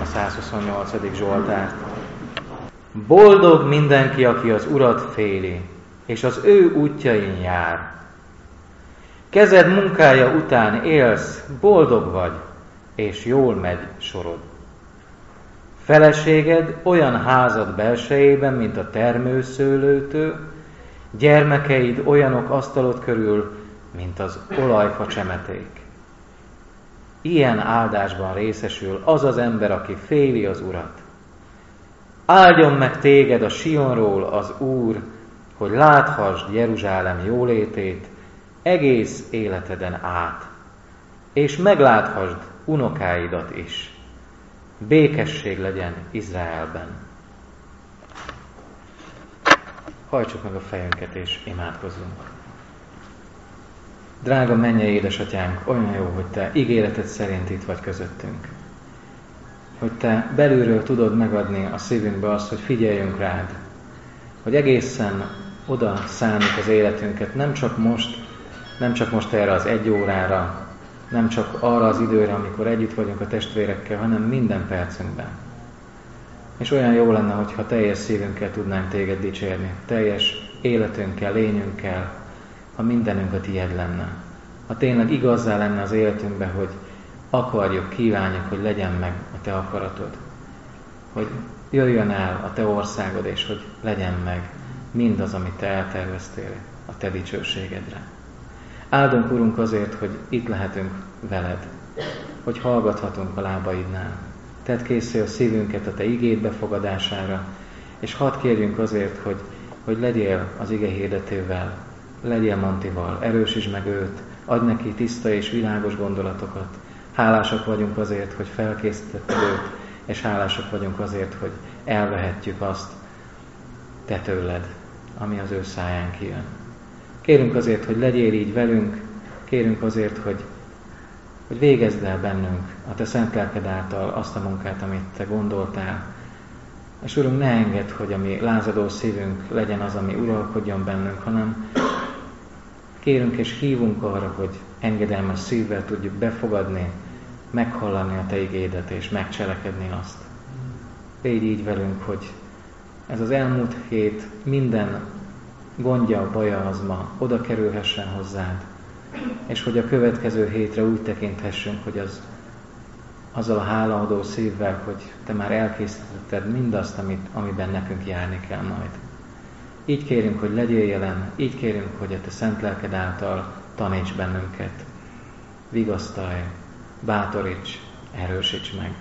a 128. Zsoltárt. Boldog mindenki, aki az Urat féli, és az ő útjain jár. Kezed munkája után élsz, boldog vagy, és jól megy sorod. Feleséged olyan házad belsejében, mint a termőszőlőtő, gyermekeid olyanok asztalod körül, mint az olajfa csemeték. Ilyen áldásban részesül az az ember, aki féli az Urat. Áldjon meg téged a Sionról az Úr, hogy láthassd Jeruzsálem jólétét egész életeden át, és megláthasd unokáidat is. Békesség legyen Izraelben. Hajtsuk meg a fejünket és imádkozzunk. Drága mennyei édesatyánk, olyan jó, hogy Te ígéreted szerint itt vagy közöttünk. Hogy Te belülről tudod megadni a szívünkbe azt, hogy figyeljünk rád. Hogy egészen oda szánjuk az életünket, nem csak most erre az 1 órára, nem csak arra az időre, amikor együtt vagyunk a testvérekkel, hanem minden percünkben. És olyan jó lenne, hogyha teljes szívünkkel tudnánk Téged dicsérni, teljes életünkkel, lényünkkel, ha mindenünk a Tied lenne. Ha tényleg igazzá lenne az életünkben, hogy akarjuk, kívánjuk, hogy legyen meg a Te akaratod. Hogy jöjjön el a Te országod, és hogy legyen meg mindaz, amit Te elterveztél a Te dicsőségedre. Áldunk, Urunk, azért, hogy itt lehetünk veled, hogy hallgathatunk a lábaidnál. Tedd készé a szívünket a Te igéd befogadására, és hadd kérjünk azért, hogy legyél az ige hirdetővel, legyél Montival, erősítsd meg őt, adj neki tiszta és világos gondolatokat. Hálásak vagyunk azért, hogy felkészítetted őt, és hálásak vagyunk azért, hogy elvehetjük azt Te tőled, ami az ő száján kijön. Kérünk azért, hogy legyél így velünk, kérünk azért, hogy végezd el bennünk a Te szent lelked által azt a munkát, amit Te gondoltál. És Urunk, ne engedd, hogy a mi lázadó szívünk legyen az, ami uralkodjon bennünk, hanem kérünk és hívunk arra, hogy engedelmes szívvel tudjuk befogadni, meghallani a Te igédet és megcselekedni azt. Légy így velünk, hogy ez az elmúlt hét minden gondja, baja az ma oda kerülhessen hozzád, és hogy a következő hétre úgy tekinthessünk, hogy azzal a hálaadó szívvel, hogy Te már elkészítetted mindazt, amiben nekünk járni kell majd. Így kérünk, hogy legyél jelen, így kérünk, hogy a Te szent lelked által taníts bennünket. Vigasztalj, bátoríts, erősíts meg.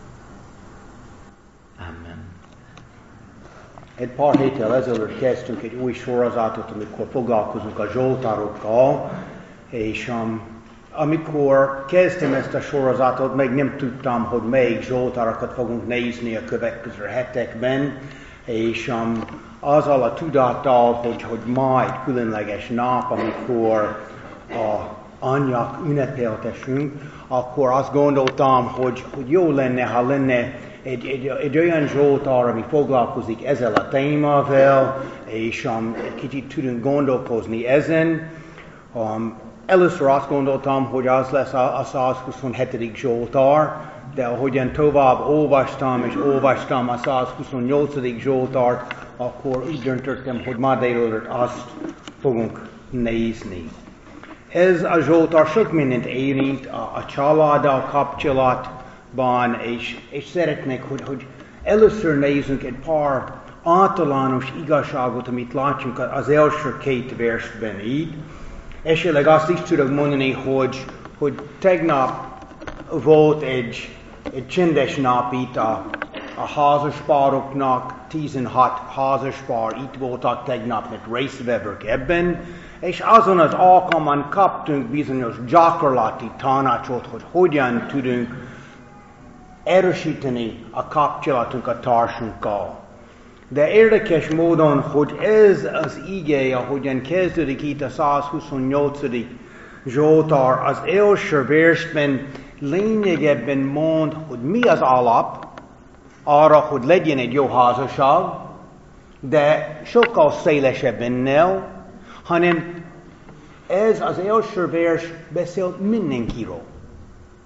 Amen. Egy pár héttel ezelőtt kezdtünk egy új sorozatot, amikor foglalkozunk a zsoltárokkal, és amikor kezdtem ezt a sorozatot, még nem tudtam, hogy melyik zsoltárokat fogunk nézni a következő hetekben, és azzal a tudattal, hogy majd különleges nap, amikor a anyjak ünnepeltessünk, akkor azt gondoltam, hogy jó lenne, ha lenne egy olyan zsoltár, ami foglalkozik ezzel a témával, és egy kicsit tudunk gondolkozni ezen. Először azt gondoltam, hogy az lesz a 127. zsoltár, de ahogyan tovább olvastam a 128. zsoltárt, akkor úgy döntöttem, hogy ma délelőtt azt fogunk nézni. Ez a zsoltár sok mindent érint a családdal kapcsolatban, és szeretnék, hogy először nézzünk egy pár általános igazságot, amit látsunk az első 2 versben így. Esetleg azt is tudok mondani, hogy tegnap volt egy csendes nap itt a házaspároknak, 16 házaspár itt voltak tegnap, mert résztvevők ebben, és azon az alkalmon kaptunk bizonyos gyakorlati tanácsot, hogy hogyan tudunk erősíteni a kapcsolatunk a társunkkal. De érdekes módon, hogy ez az ige, ahogyan kezdődik itt a 128. zsoltár, az első versben lényegében mond, hogy mi az alap arra, hogy legyen egy jó házasság, de sokkal szélesebb ennél, hanem ez az első vers beszél mindenkiről.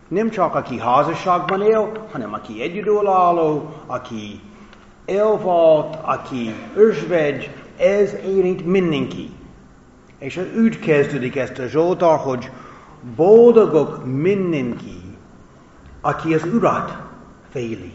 Nem csak aki házasságban él, hanem aki egyedülálló, aki elvált, aki özvegy, ez érint mindenki. És úgy kezdődik ezt a Zsoltár, hogy boldogok mindenki, aki az Urat féli.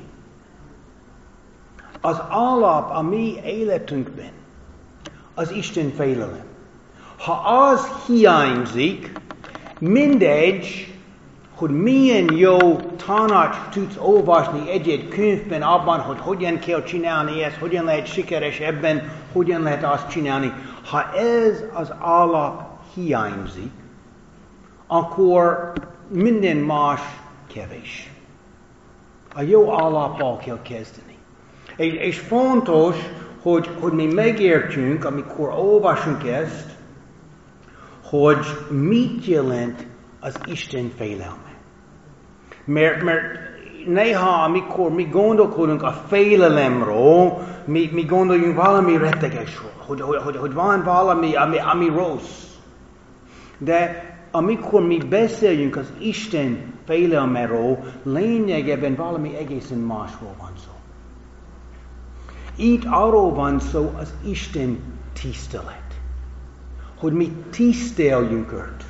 Az alap a mi életünkben az Isten félelem. Ha az hiányzik, mindegy, hogy milyen jó tanács tudsz olvasni egy könyvben abban, hogy hogyan kell csinálni ezt, hogyan lehet sikeres ebben, hogyan lehet azt csinálni. Ha ez az alap hiányzik, akkor minden más kevés. A jó alappal kell kezdeni. És fontos, hogy mi megértjünk, amikor olvasunk ezt, hogy mit jelent az Isten félelme. Mert néha, amikor mi gondolkodunk a félelemről, mi gondoljunk valami rettegesről, hogy van valami, ami rossz. De amikor mi beszéljünk az Isten félelméről, lényegében valami egészen másról van szó. Itt arról van szó az Isten tisztelet. Hogy mi tiszteljünk őt.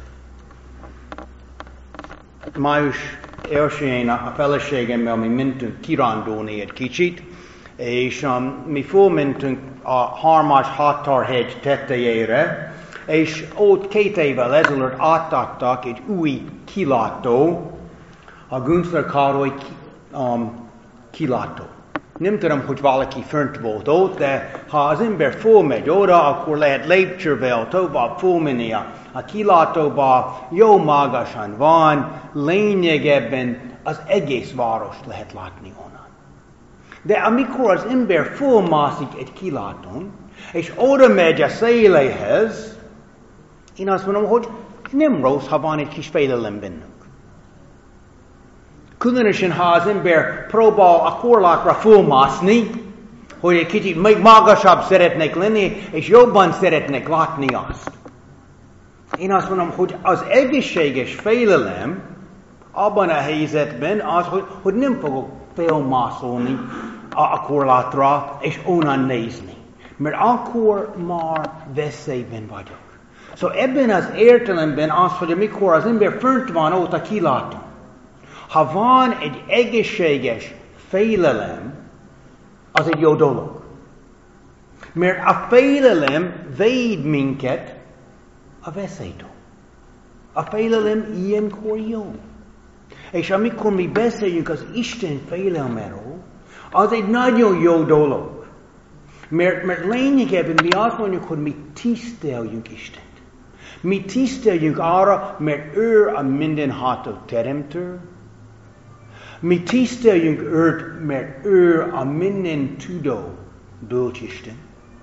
Május 1-én a feleségemmel mi mentünk kirándulni egy kicsit, és mi fölmentünk a 3-as határhegy tetejére, és ott 2 évvel ezelőtt átadtak egy új kilátó, a Günzler Károly kilátó. Nem tudom, hogy valaki fönt volt ott, de ha az ember fölmegy oda, akkor lehet lépcsővel tovább fölmenni a kilátóba, jó magasan van, lényegében az egész várost lehet látni onnan. De amikor az ember fölmászik egy kilátón, és oda megy a széléhez, én azt mondom, hogy nem rossz, ha van egy kis félelem bennünk. Különösen, ha az ember próbál a korlátra fölmászni, hogy egy kicsit még magasabb szeretnék lenni, és jobban szeretnék látni azt. Én azt mondom, hogy az egészséges félelem abban a helyzetben az, hogy nem fogok fölmászolni a korlátra, és onnan nézni. Mert akkor már veszélyben vagyok. Szóval ebben az értelemben az, hogy amikor az ember fönt van ott a kilátón, ha van egy egészséges félelem, az egy jó dolog. Mert a félelem véd minket a veszélytől. A félelem ilyenkor jó. És amikor mi beszéljünk az Isten félelméről, az egy nagyon jó dolog. Mert lényegében mi azt mondjuk, hogy mi tiszteljünk Istent. Mi tiszteljünk arra, mert ő a mindenható teremtő. Mi tiszteljünk őt, mert ő a minden tudó bölcsisten.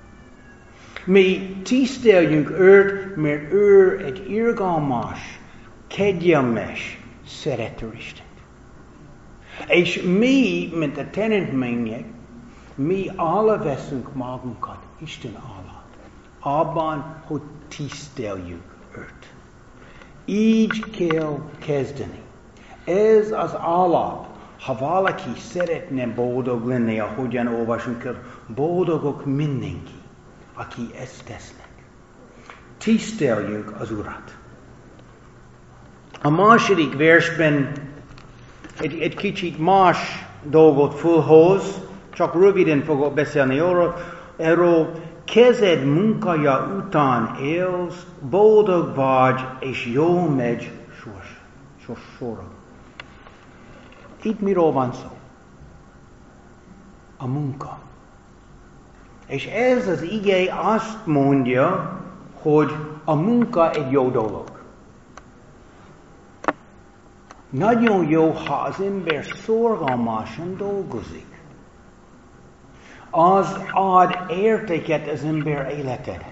Mi tiszteljünk őt, mert ő egy irgalmas, kegyelmes, szerető Isten. És mi, mint a teremtmények, mi veszünk magunkat Isten alatt, abban, hogy tiszteljük őt. Így kell kezdeni. Ez az alap. Ha valaki szeretne boldog lenni, ahogyan olvasunk el, boldogok mindenki, aki ezt tesznek. Tiszteljük az Urat. A második versben egy kicsit más dolgot fölhoz, csak röviden fogok beszélni erről. Kezed munkája után élsz, boldog vagy, és jól megy sorra. Itt miről van szó? A munka. És ez az ige azt mondja, hogy a munka egy jó dolog. Nagyon jó, ha az ember szorgalmasan dolgozik. Az ad értéket az ember életének.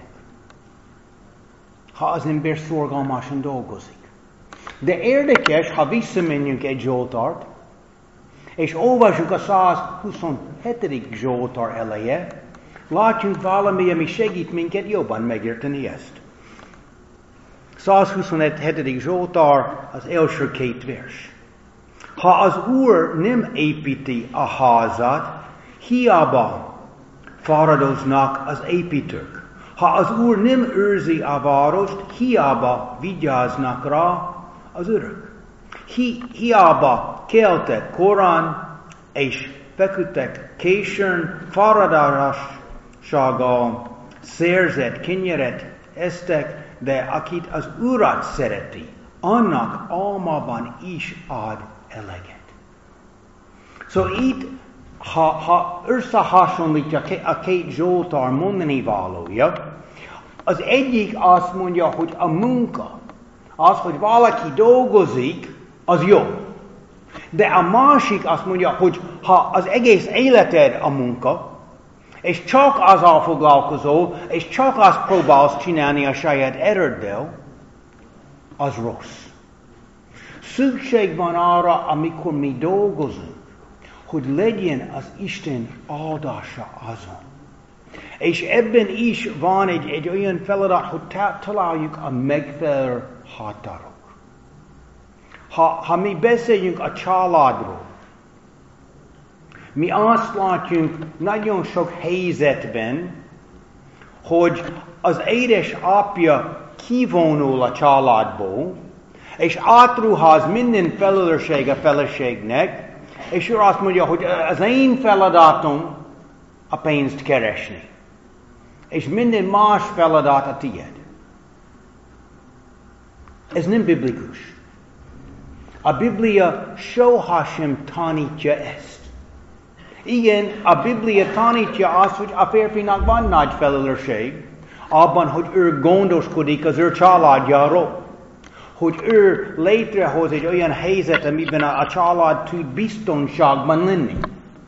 Ha az ember szorgalmasan dolgozik. De érdekes, ha visszamenjünk egy Zsoltárt, és olvasjuk a 127. Zsoltár eleje, látjunk valami, ami segít minket jobban megérteni ezt. 127. Zsoltár az első 2 vers. Ha az Úr nem építi a házat, hiába fáradoznak az építők. Ha az Úr nem őrzi a várost, hiába vigyáznak rá az őrök. Hiába keltek korán, és feküdtek későn, fáradássággal szerzett kenyeret esztek, de akit az Urat szereti, annak almában is ad eleget. Szóval itt, ha összehasonlítja a két Zsoltár mondani valója, az egyik azt mondja, hogy a munka, az, hogy valaki dolgozik, az jó. De a másik azt mondja, hogy ha az egész életed a munka, és csak azzal foglalkozol, és csak azt próbálsz csinálni a saját ereddel, az rossz. Szükség van arra, amikor mi dolgozunk, hogy legyen az Isten áldása azon. És ebben is van egy olyan feladat, hogy találjuk a megfelelő határok. Ha mi beszéljünk a családról, mi azt látjuk nagyon sok helyzetben, hogy az édesapja kivonul a családból, és átruház minden felelősség a feleségnek, és ő azt mondja, hogy az én feladatom a pénzt keresni, és minden más feladat a tiéd. Ez nem biblikus. A Biblia soha sem tanítja ezt. Igen, a Biblia tanítja azt, hogy a férfinak van nagy felelősség, abban, hogy ő gondoskodik az ő családjáról. Hogy ő létrehoz egy olyan helyzet, amiben a család tud biztonságban lenni.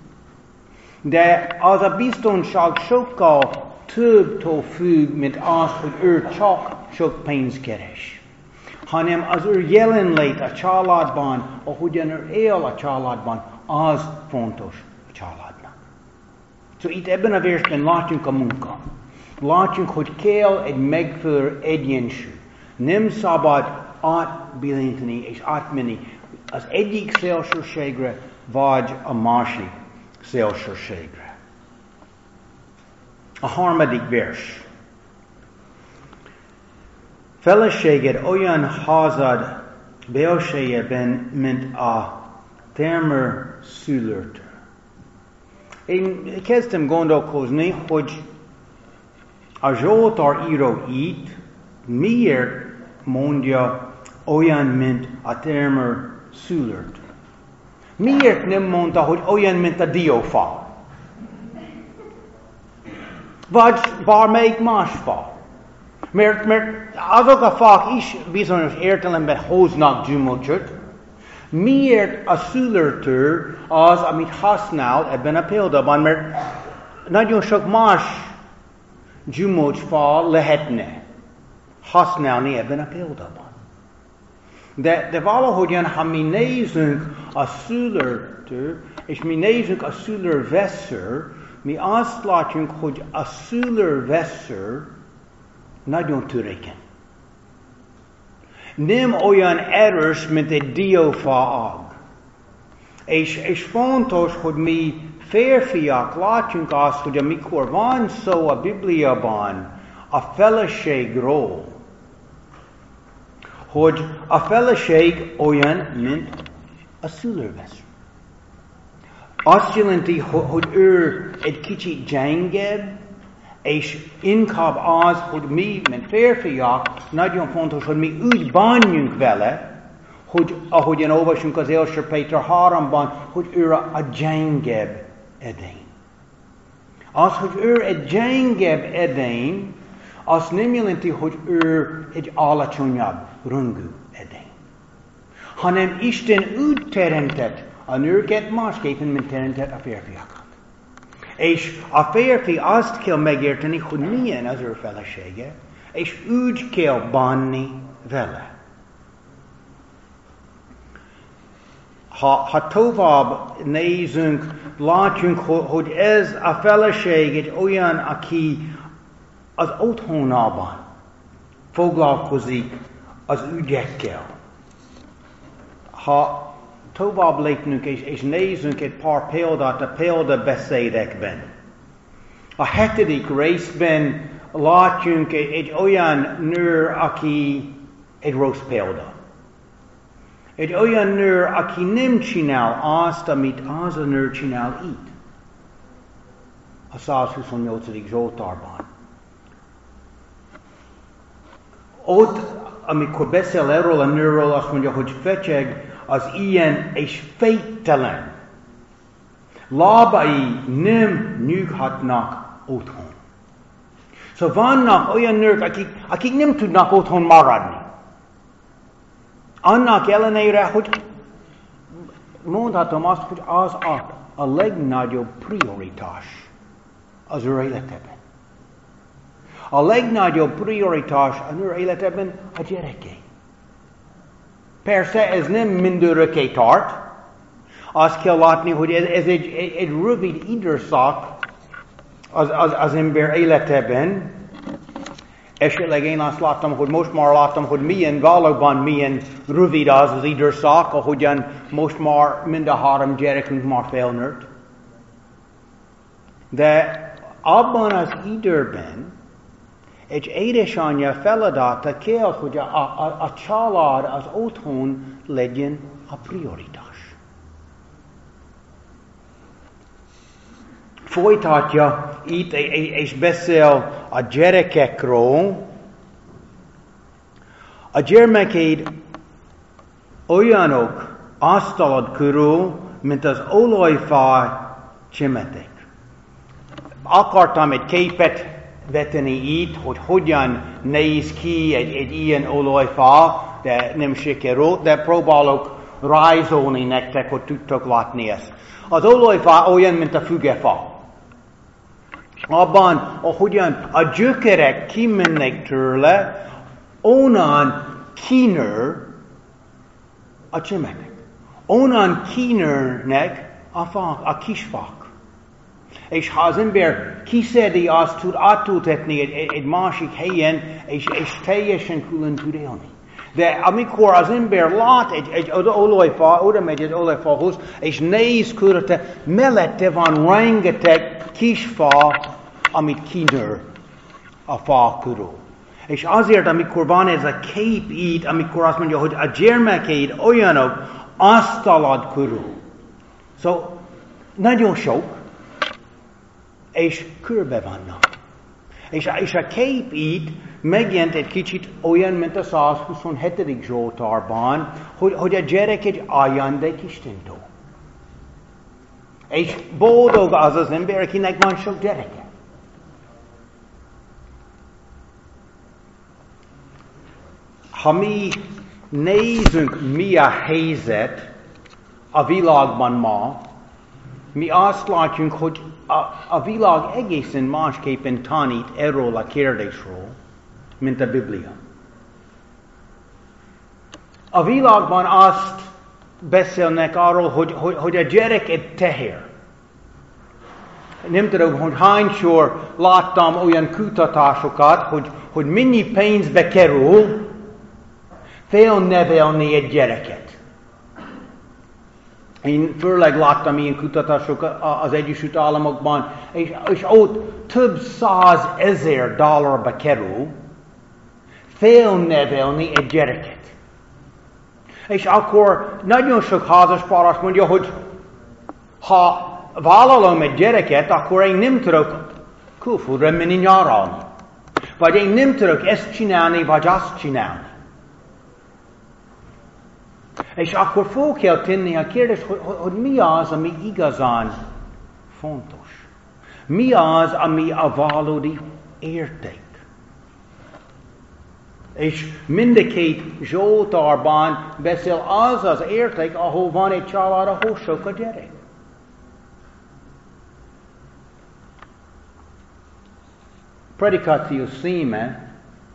De az a biztonság sokkal többtől függ, mint az, hogy ő csak sok pénzt keres. Hanem az ő jelenlét a családban, ahogyan ő él a családban, az fontos a családnak. Szóval itt ebben a versben látjunk a munka. Látjunk, hogy kell egy megfelelő egyensúly. Nem szabad átbillinteni és átmenni az egyik szélsőségre, vagy a másik szélsőségre. A harmadik vers. Feleséged olyan házad belsejében, mint a termő szülőtől. Én kezdtem gondolkozni, hogy a Zsoltár író itt miért mondja olyan, mint a termő szülőtől. Miért nem mondta, hogy olyan, mint a diófa? Vagy bármelyik más fa? Mert azok a fák is bizonyos értelemben hoznak gyümölcsöt. Miért a szülőtől az, amit használ ebben a példában? Mert nagyon sok más gyümölcsfa lehetne használni ebben a példában. De valahogyan, ha mi nézünk a szülőtől, és mi nézünk a szülővesző, mi azt látjuk, hogy a szülővesző nagyon törékeny. Nem olyan erős, mint egy diófa ág. És fontos, hogy mi férfiak látjunk azt, hogy amikor van szó a Bibliában a feleségről, hogy a feleség olyan, mint a szülővesző. Azt jelenti, hogy ő egy kicsit gyengebb, és inkább az, hogy mi, mint férfiak, nagyon fontos, hogy mi úgy bánjunk vele, hogy ahogyan olvasunk az első Péter 3-ban, hogy ő a gyengebb edény. Az, hogy ő egy gyengebb edény, azt nem jelenti, hogy ő egy alacsonyabb rangú edény. Hanem Isten úgy teremtett a nőket másképpen, mint teremtett a férfiakat. És a férfi azt kell megérteni, hogy milyen az ő felesége, és úgy kell bánni vele. Ha tovább nézünk, látjunk, hogy ez a feleség egy olyan, aki az otthonában foglalkozik az ügyekkel. Ha tovább lépnünk, és nézzünk egy pár példát a példabeszédekben. A 7. részben látjunk egy olyan nő, aki egy rossz példa. Egy olyan nő, aki nem csinál azt, amit az a nő csinál itt. A 128. Zsoltárban. Ott, amikor beszél erről a nőről, azt mondja, hogy fecseg az ilyen és féktelen. Lábai nem nyughatnak otthon. Szóval vannak olyan nők, akik nem tudnak otthon maradni. Annak ellenére, hogy mondhatom azt, hogy az a legnagyobb prioritás az ő életében. A legnagyobb prioritás az ő életében a gyerekei. Persze ez nem mindörökké tart. Azt kell látni, hogy ez egy rövid időszak az ember életében. Esetleg én azt láttam, hogy most már láttam, hogy valóban milyen rövid az időszak, ahogyan most már mind a 3 gyerekünk már felnőtt. De abban az időben egy édesanyja feladata kell, hogy a család, az otthon legyen a prioritás. Folytatja itt, és beszél a gyerekekről. A gyermekeid olyanok asztalod körül, mint az olajfa csemetek. Akartam egy képet vetni itt, hogy hogyan néz ki egy ilyen olajfa, de nem sikerült, de próbálok rajzolni nektek, hogy tudtok látni ezt. Az olajfa olyan, mint a fügefa. Abban, ahogyan a gyökerek kimennek tőle, onnan kinő a csemetek. Onnan kinőnek a fák, a kisfák. És ha az ember kiszedi, azt tud átültetni egy másik helyen, és teljesen külön tud élni. De amikor az ember lát egy olajfa, oda megy egy olajfahoz, és néz körülötte, mellette van rengeteg kis fa, amit kinő a fa körül. És azért, amikor van ez a kép itt, amikor azt mondja, hogy a gyermekeid olyanok asztalad körül. Szóval nagyon sok, és körbe vannak. És a kép itt megjelent egy kicsit olyan, mint a 127. Zsoltárban, hogy a gyerek egy ajándék Istentől. És boldog az az ember, akinek van sok gyereke. Ha mi nézzünk, mi a helyzet a világban ma, mi azt látjuk, hogy a világ egészen másképpen tanít erről a kérdésről, mint a Biblia. A világban azt beszélnek arról, hogy a gyerek egy teher. Nem tudom, hogy hányszor láttam olyan kutatásokat, hogy mennyi pénzbe kerül felnevelni egy gyereket. Én főleg láttam ilyen kutatásokat az Egyesült Államokban, és ott több $100,000 kerül felnevelni egy gyereket. És akkor nagyon sok házaspár azt mondja, hogy ha vállalom egy gyereket, akkor én nem tudok külföldre menni nyaralni. Vagy én nem tudok ezt csinálni, vagy azt csinálni. És akkor fel kell tenni a kérdést, hogy mi az, ami igazán fontos. Mi az, ami a valódi érték. És mindkét Zsoltárban beszél az az érték, ahol van egy család, ahol sok a gyerek. Predikáció címe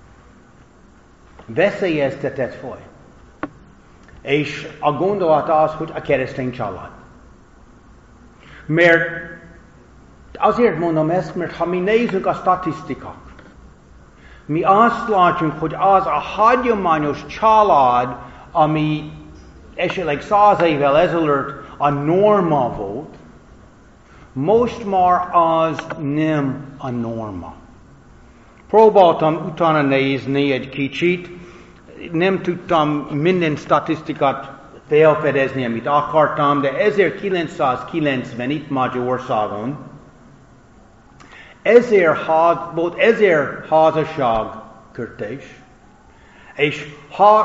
veszélyeztetett faj. És a gondolat az, hogy a keresztény család. Mert azért mondom ezt, mert ha mi nézzük a statisztikát, mi azt látjuk, hogy az a hagyományos család, ami esetleg 100 évvel ezelőtt a norma volt, most már az nem a norma. Próbáltam utána nézni egy kicsit, nem tudtam minden statisztikát felfedezni, amit akartam, de 1990 itt Magyarországon volt 1000 házasság kötés, és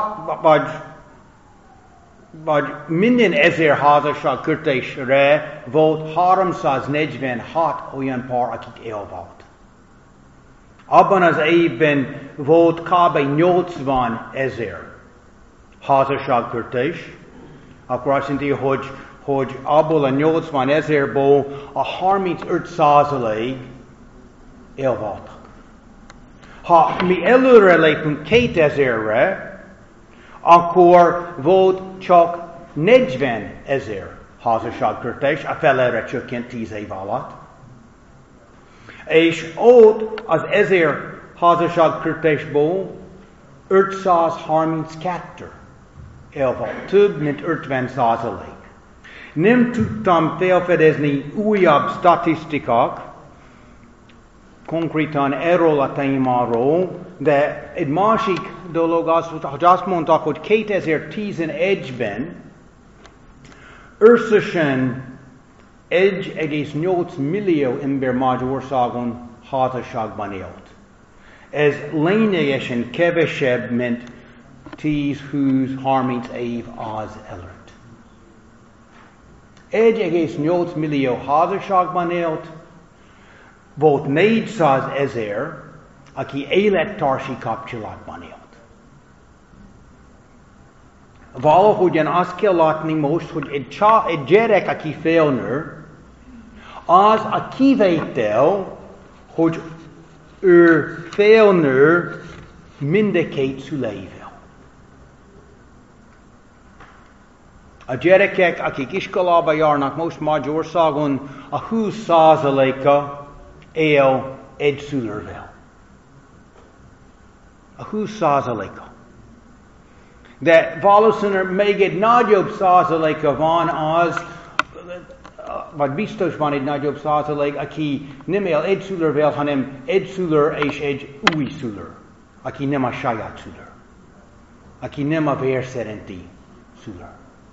vagy minden 1000 házasság kötésre volt 346 olyan pár, akik élvált. Abban az évben volt kb. 80 000 házasságkötés, akkor azt jelenti, hogy abból a 80 000-ból a 35% elváltak. Ha mi előre lépünk 2000-re, akkor volt csak 40 000 házasságkötés, a felére csökkent 10 év alatt. És ott az 1000 házasságkötésból 532 elvált, több mint 50%. Nem tudtam felfedezni újabb statisztikák, konkrétan erről a témáról, de egy másik dolog az, hogy azt mondták, hogy 2011-ben összesen 1,8 millió ember Magyarországon házasságban élt. Ez lényegesen kevesebb, mint 10-20-30 év az előtt. 1,8 millió házasságban élt, volt 400 000, aki élettársi kapcsolatban élt. Valahogyan azt kell látni most, hogy egy gyerek, aki felnő, az a kivétel, hogy ő felnő mind a két szüleivel. A gyerekek, akik iskolába járnak most Magyarországon, a 20%-a él egy szülővel. A 20%-a. De valószínűleg még egy nagyobb százaléka van az, vagy biztos van egy nagyobb százalék, aki nem él egy szülővel, hanem egy szülő és egy új szülő, aki nem a saját szülő, aki nem a vér szerinti szülő.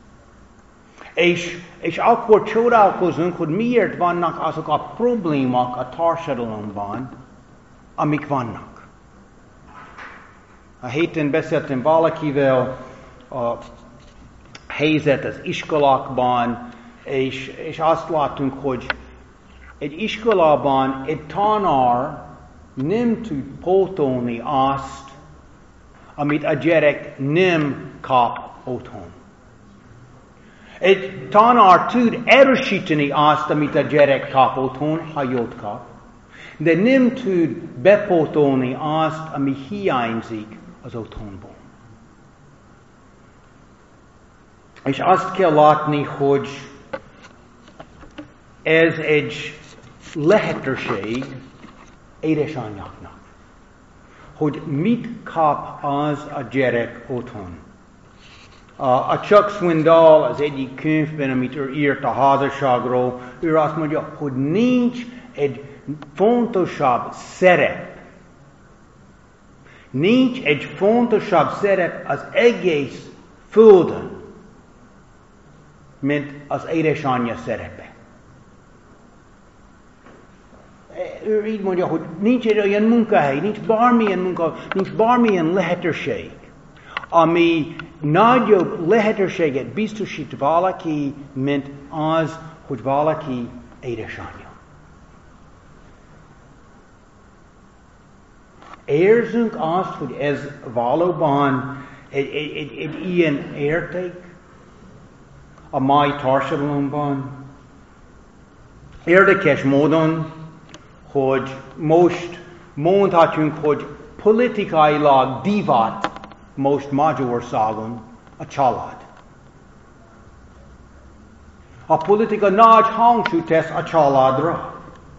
És akkor csodálkozunk, hogy miért vannak azok a problémák a társadalomban, amik vannak. A héten beszéltem valakivel a helyzet az iskolákban, és azt látunk, hogy egy iskolában egy tanár nem tud pótolni azt, amit a gyerek nem kap otthon. Egy tanár tud erősíteni azt, amit a gyerek kap otthon, ha jót kap, de nem tud bepótolni azt, ami hiányzik az otthonból. És azt kell látni, hogy ez egy lehetőség édesanyjáknak, hogy mit kap az a gyerek otthon. A Chuck Swindoll az egyik könyvben, amit ő írt a házasságról, ő azt mondja, hogy nincs egy fontosabb szerep. Nincs egy fontosabb szerep az egész földön, mint az édesanyja szerepe. Ő így mondja, hogy nincs egy olyan munkahely, nincs bármilyen munka, nincs bármilyen lehetőség, ami nagyobb lehetőséget biztosít valaki, mint az, hogy valaki édesanyja. Érzünk azt, hogy ez valóban egy ilyen érték a mai társadalomban. Érdekes módon, hogy most mondhatjunk, hogy politikailag divat most Magyarországon a család. A politika nagy hangsúlyt tesz a családra.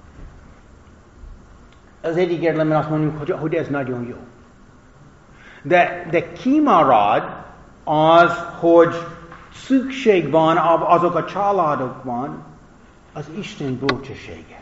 Az egyik értelemben azt mondjuk, hogy ez nagyon jó. De kimarad az, hogy szükség van azok a családokban az Isten bölcsessége.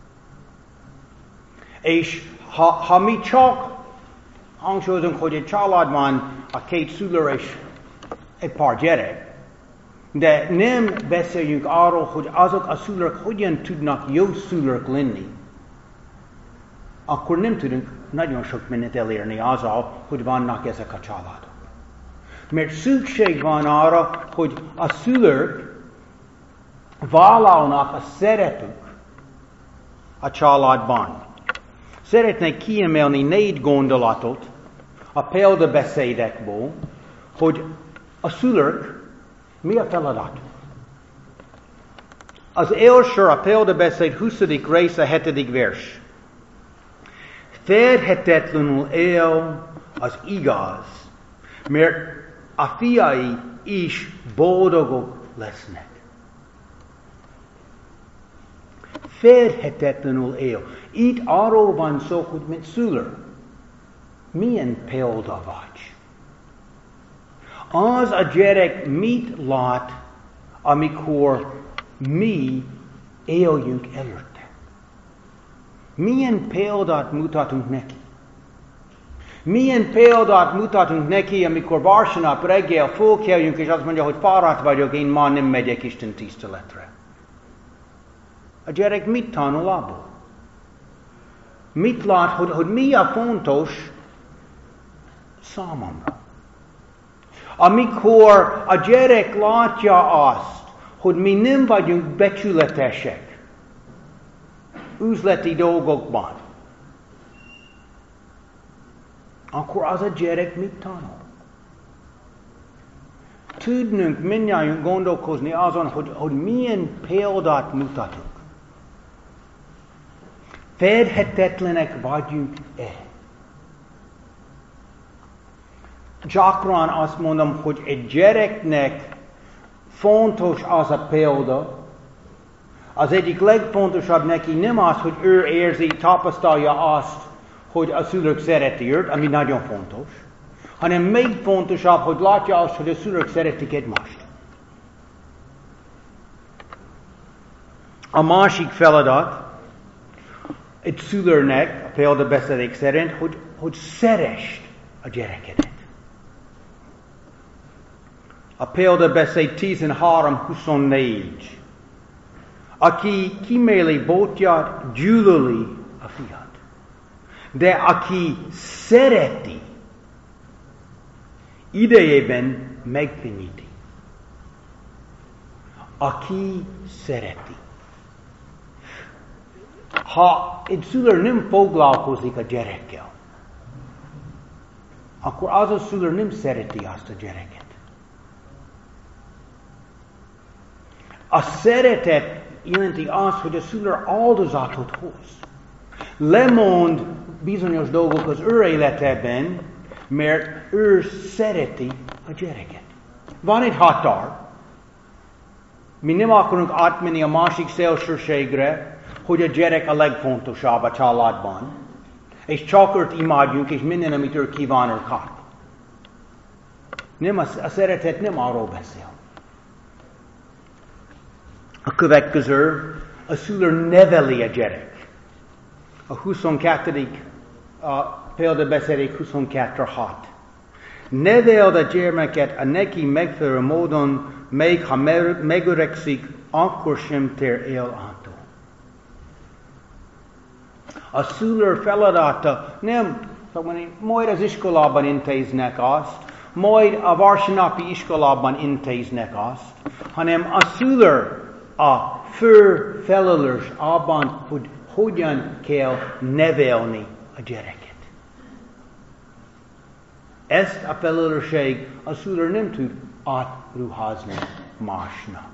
És ha mi csak hangsúlyozunk, hogy egy családban a két szülő és egy pár gyerek, de nem beszéljünk arról, hogy azok a szülők hogyan tudnak jó szülők lenni, akkor nem tudunk nagyon sok mindent elérni azzal, hogy vannak ezek a családok. Mert szükség van arra, hogy a szülők vállalnak a szerepük a családban. Szeretnék kiemelni 4 gondolatot a példabeszédekből, hogy a szülők mi a feladatuk. Az első a példabeszéd 20. része 7. vers. Fedhetetlenül él az igaz, mert a fiai is boldogok lesznek. Fedhetetlenül él. Itt arról van szó, hogy mint szülő, milyen példa vagy. Az a gyerek mit lát, amikor mi éljünk előtte. Milyen példát mutatunk neki? Milyen példát mutatunk neki, amikor vasárnap reggel fölkeljünk, és azt mondja, hogy fáradt vagyok, én ma nem megyek Isten tiszteletre. A gyerek mit tanul abból? Mit lát, hogy mi a fontos számomra? Amikor a gyerek látja azt, hogy mi nem vagyunk becsületesek üzleti dolgokban, akkor az a gyerek mit tanul? Tudnunk mindjárt gondolkozni azon, hogy milyen példát mutatunk. Fedhetetlenek vagyunk-e? Gyakran azt mondom, hogy egy gyereknek fontos az a példa. Az egyik legfontosabb neki nem az, hogy ő érzi, tapasztalja azt, hogy a szülők szereti őt, ami nagyon fontos, hanem még fontosabb, hogy látja azt, hogy a szülők szeretik egymást. A másik feladat egy szülőnek, a példabeszédek szerint, hogy szeresd a gyerekedet. A példabeszéd 13:24. Aki kiméli bótját, gyűlöli a fiát. De aki szereti, idejében megkönnyíti. Aki szereti. Ha egy szülő nem foglalkozik a gyerekkel, akkor az a szülő nem szereti azt a gyereket. A szeretet jelenti azt, hogy a szülő áldozatot hoz. Lemond bizonyos dolgok az ő életében, mert ő szereti a gyereket. Van egy határ. Mi nem akarunk átmenni a másik szélsőségre, hogy a gyerek a legfontosabb a családban, és csak őt imádjunk, és minden, amit ő kíván, ő kap. Nem, a szeretet nem arról beszél. A következő, a szülő neveli a gyerek. A 22. példabeszédek 22:6. Neveld a gyermeket a neki megfelelő módon, még ha megöregszik, akkor sem tér el attól. A szülő feladata nem, majd az iskolában intéznek azt, majd a vasárnapi iskolában intéznek azt, hanem a szülő a fő felelős abban, hogy hogyan kell nevelni a gyereket. Ezt a felelősség a szülő nem tud átruházni másnak.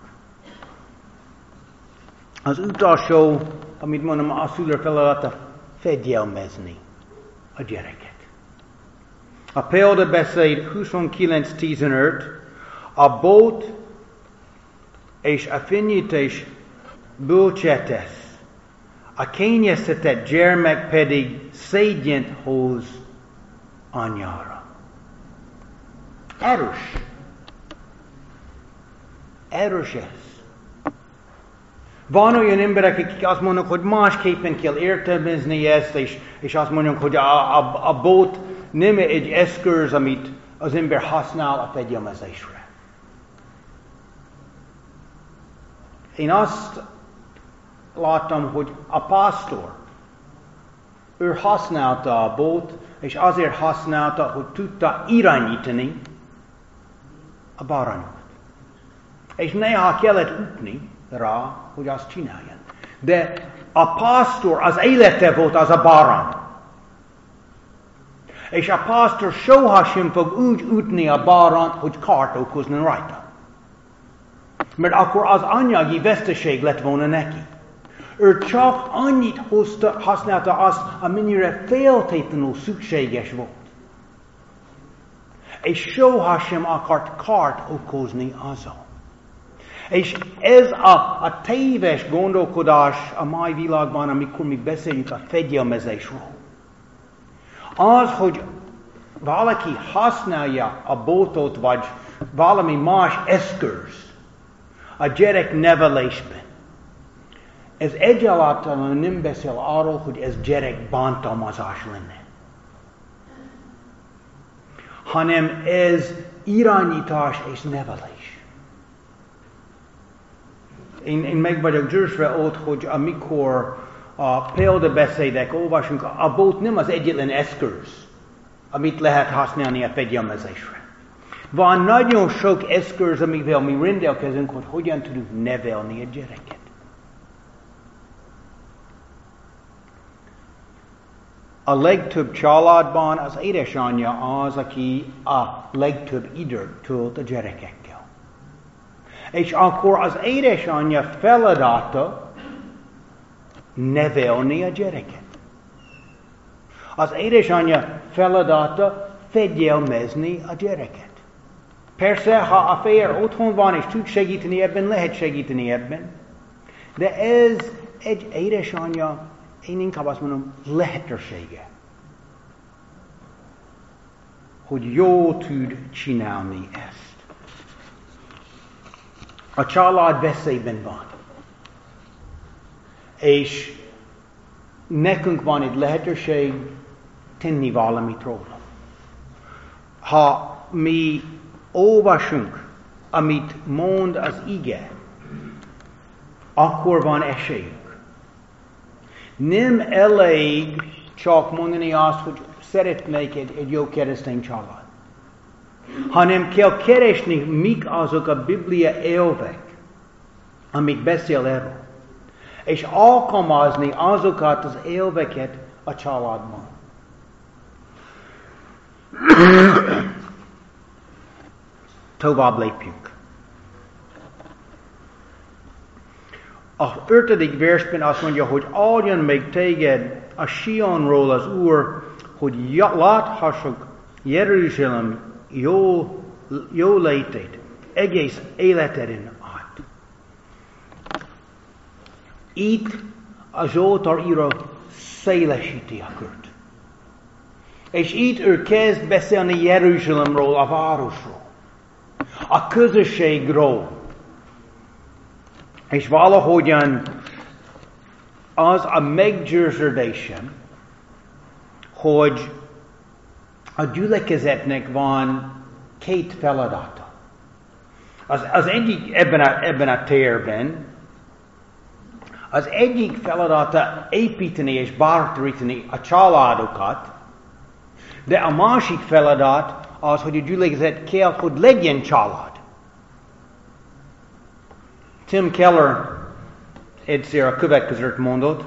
Az utolsó, amit mondom, a szülő feladata fegyelmezni a gyereket. A példabeszéd 29:15, a bót és a fenyítés bölcsetesz, a kényeztetett gyermek pedig szégyent hoz anyjára. Erős. Erős ez. Van olyan emberek, akik azt mondnak, hogy másképpen kell értelmezni ezt, és azt mondják, hogy a bót nem egy eszköz, amit az ember használ a fegyelmezésre. Én azt láttam, hogy a pásztor, ő használta a bót, és azért használta, hogy tudta irányítani a bárányokat. És néha kellett ütni rá, hogy azt csináljon. De a pásztor az élete volt az a bárány. És a pásztor sohasem fog úgy ütni a bárányt, hogy kárt okozni rajta. Mert akkor az anyagi veszteség lett volna neki. Ő csak annyit használta azt, amennyire feltétlenül szükséges volt. És sohasem akart kárt okozni azzal. És ez a téves gondolkodás a mai világban, amikor mi beszélünk a fegyelmezésről. Az, hogy valaki használja a bótot, vagy valami más eszköz a gyerek nevelésben. Ez egyáltalán nem beszél arról, hogy ez gyerek bántalmazás lenne. Hanem ez irányítás és nevelés. Én meg vagyok győzve ott, hogy amikor a példabeszédek olvasunk, a bót nem az egyetlen eszköz, amit lehet használni a fegyelmezésre. Van nagyon sok eszköz, amivel mi rendelkezünk, hogy hogyan tudunk nevelni a gyereket. A legtöbb családban az édesanyja az, aki a legtöbb időt tölt a gyerekekkel. És akkor az édesanyja feladata nevelni a gyereket. Az édesanyja feladata fegyelmezni a gyereket. Persze, ha a férj otthon van és tud segíteni ebben, lehet segíteni ebben. De ez egy édesanyja, én inkább azt mondom, lehetősége. Hogy jól tud csinálni ezt. A család veszélyben van. És nekünk van egy lehetőség tenni valamit róla. Ha mi olvasunk, amit mond az ige, akkor van esélyünk. Nem elég csak mondani azt, hogy szeretnék egy jó keresztény család. Hanem kell keresni, mik azok a Biblia elvek, amik beszél erről. És alkalmazni azokat az elveket a családban. Tovább lépjünk. A 5. versben azt mondja, hogy áldjon meg téged a Sionról az Úr, hogy láthassuk Jeruzsálem jó létét egész életeden át. Itt a Zsoltáríró szélesíti a kört. És itt ő kezd beszélni Jeruzsálemről, a városról, a közösségről. És valahogyan az a meggyőződésem, hogy a gyülekezetnek van 2 feladata. Az egyik ebben a térben, az egyik feladata építeni és bátorítani a családokat, de a másik feladat az, hogy a gyülekezet kell, hogy legyen család. Tim Keller egyszer a következőt mondott.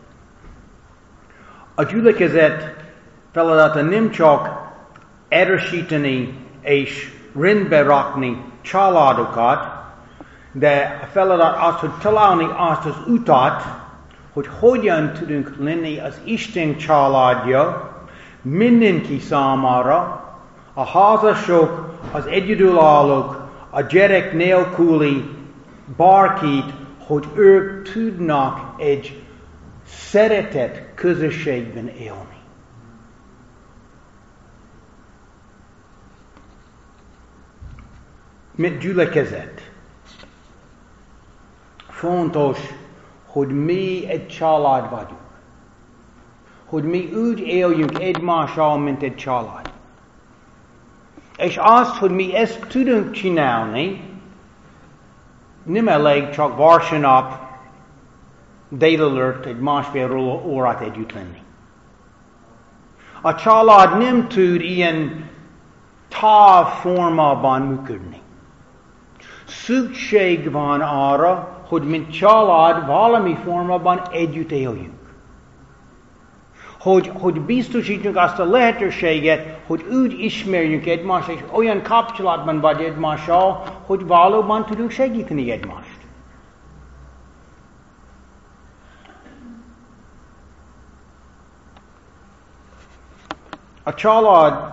A gyülekezet feladata nem csak erősíteni és rendbe rakni családokat, de a feladat az, hogy találni azt az utat, hogy hogyan tudunk lenni az Isten családja mindenki számára, a házasok, az egyedülállók, a gyerek nélküli, bárkit, hogy ők tudnak egy szeretett közösségben élni. Mint gyülekezet. fontos, hogy mi egy család vagyunk. Hogy mi úgy éljünk egymással, mint egy család. És azt, hogy mi ezt tudunk csinálni, nem elég csak vasárnap délelőtt egy másfél órát együtt lenni. A család nem tud ilyen távformában működni. Szükség van arra, hogy mint család valami formában együtt éljünk. Hogy biztosítsunk azt a lehetőséget, hogy úgy ismerjünk egymást, és olyan kapcsolatban vagy egymással, hogy valóban tudunk segíteni egymást. A család,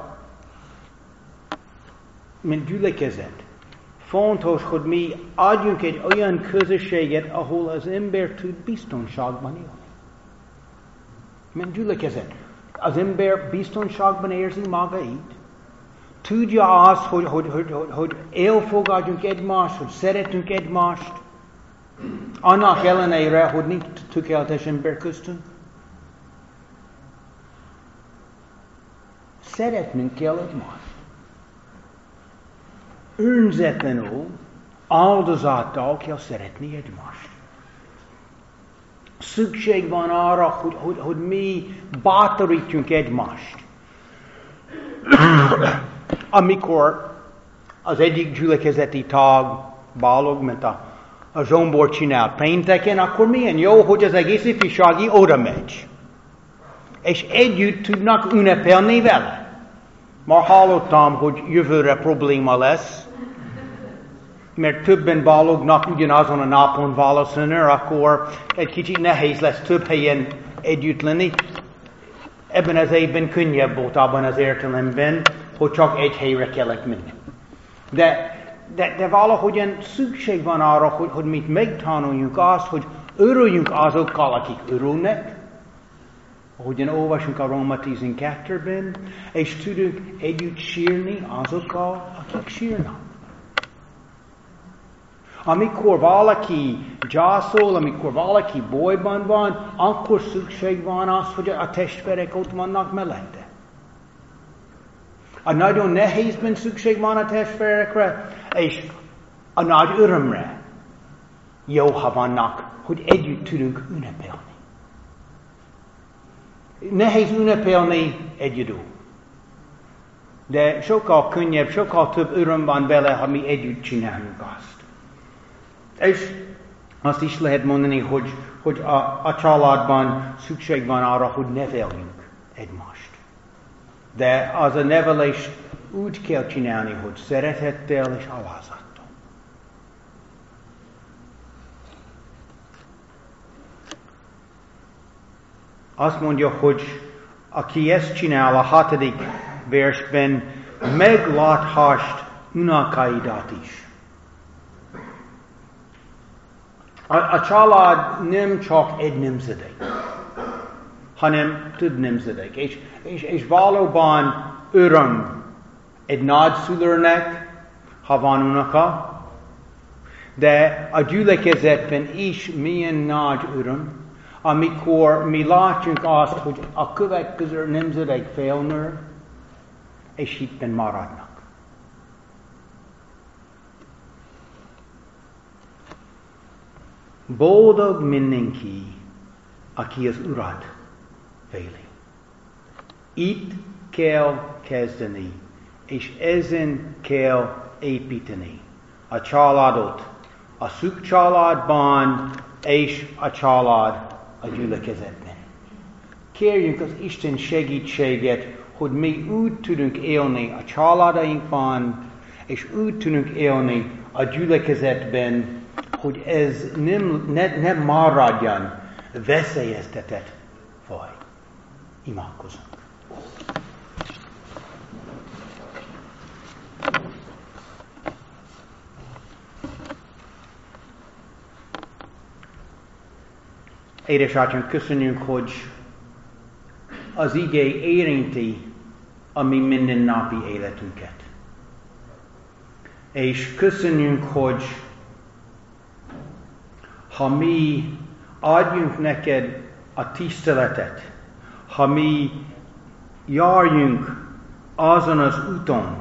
mint gyülekezet, fontos, hogy mi adjunk egy olyan közösséget, ahol az ember tud biztonságban élni. Mint gyülekezet. Az ember biztonságban érzi magait. Tudja azt, hogy elfogadjunk egymást, hogy szeretünk egymást. Annak ellenére, hogy nincs tökéletes ember köztünk. Szeretnünk kell egymást. Önzetlenül, áldozattal kell szeretni egymást. Szükség van arra, hogy mi bátorítjunk egymást. Amikor az egyik gyülekezeti tag, Balog, mint a Zsombor csinál pénteken, akkor milyen jó, hogy az egész ifjúsági oda megy. És együtt tudnak ünnepelni vele. Már hallottam, hogy jövőre probléma lesz, mert többen Balognak ugyanazon a napon valószínűleg, akkor egy kicsit nehéz lesz több helyen együtt lenni. Ebben az évben könnyebb volt abban az értelemben, hogy csak egy helyre kellett menni. De valahogyan szükség van arra, hogy mit megtanuljunk azt, hogy örüljünk azokkal, akik örülnek, ahogyan olvasunk a Róma 12-ben, és tudunk együtt sírni azokkal, akik sírnak. Amikor valaki gyászol, amikor valaki bajban van, akkor szükség van az, hogy a testvérek ott vannak mellette. A nagyon nehézben szükség van a testvérekre, és a nagy örömre jó, ha vannak, hogy együtt tudunk ünnepelni. Nehéz ünnepelni egyedül. De sokkal könnyebb, sokkal több öröm van bele, ha mi együtt csináljuk azt. És azt is lehet mondani, hogy a családban szükség van arra, hogy neveljünk egymást. De az a nevelés úgy kell csinálni, hogy szeretettel és alázattal. Azt mondja, hogy aki ezt csinál a 6. versben, megláthast unokaidat is. A család nem csak egy nemzedék, hanem több nemzedék. És valóban öröm egy nagyszülőnek, ha van unoka, de a gyülekezetben is milyen nagy öröm, amikor mi látjuk azt, hogy a következő nemzedék felnő, és hitben maradnak. Boldog mindenki, aki az Urat féli. Itt kell kezdeni, és ezen kell építeni a családot, a szűk családban, és a család a gyülekezetben. Kérjünk az Isten segítséget, hogy mi úgy tudunk élni a családainkban, és úgy tudunk élni a gyülekezetben, hogy ez nem maradjon veszélyeztetett faj. Imádkozunk. Édesatyánk, köszönjük, hogy az ige érinti a mi mindennapi életünket. És köszönjük, hogy ha mi adjunk neked a tiszteletet, ha mi járjunk azon az úton,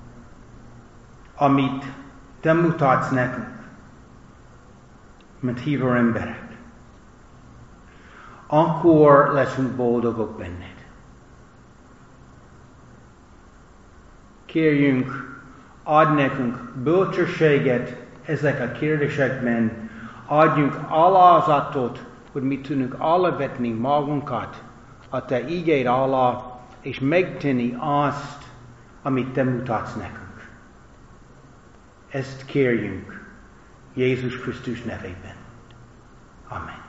amit te mutatsz nekünk, mint hívő emberek, akkor leszünk boldogok benned. Kérjünk, add nekünk bölcsességet ezek a kérdésekben, adjunk alázatot, hogy mi tudunk alávetni magunkat a te igéd alá, és megtenni azt, amit te mutatsz nekünk. Ezt kérjünk Jézus Krisztus nevében. Amen.